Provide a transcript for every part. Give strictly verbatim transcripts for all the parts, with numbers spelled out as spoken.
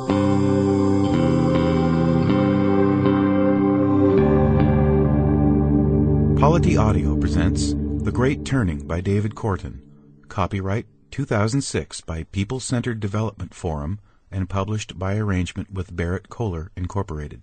Polity Audio presents The Great Turning by David Korten. Copyright two thousand six by People-Centered Development Forum and published by arrangement with Barrett Kohler, Incorporated.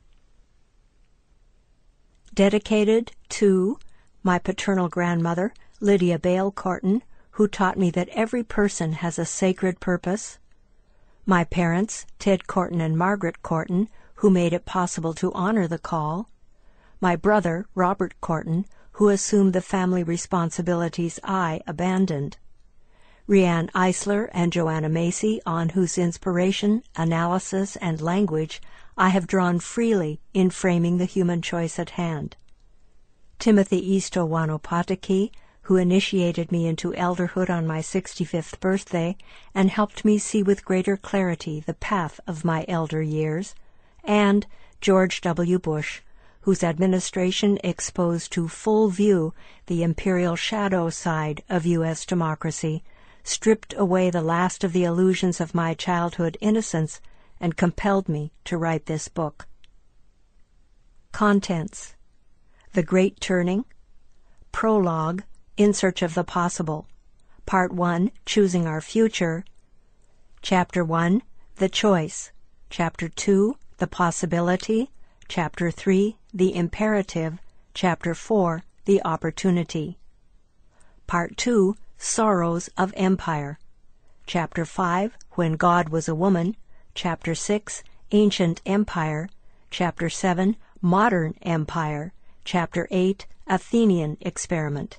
Dedicated to my paternal grandmother, Lydia Bale Korten, who taught me that every person has a sacred purpose. My parents, Ted Korten and Margaret Korten, who made it possible to honor the call. My brother, Robert Korten, who assumed the family responsibilities I abandoned. Rianne Eisler and Joanna Macy, on whose inspiration, analysis, and language I have drawn freely in framing the human choice at hand. Timothy Isto Wanopatiki, who initiated me into elderhood on my sixty-fifth birthday and helped me see with greater clarity the path of my elder years, and George W. Bush, whose administration exposed to full view the imperial shadow side of U S democracy, stripped away the last of the illusions of my childhood innocence, and compelled me to write this book. Contents: The Great Turning. Prologue, In Search of the Possible. Part one, Choosing Our Future. Chapter one, The Choice. Chapter two, The Possibility. Chapter three, The Imperative. Chapter four, The Opportunity. Part two, Sorrows of Empire. Chapter five, When God Was a Woman. Chapter six, Ancient Empire. Chapter seven, Modern Empire. Chapter eight, Athenian Experiment.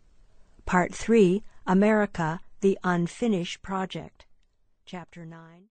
Part three, America, the Unfinished Project. Chapter nine.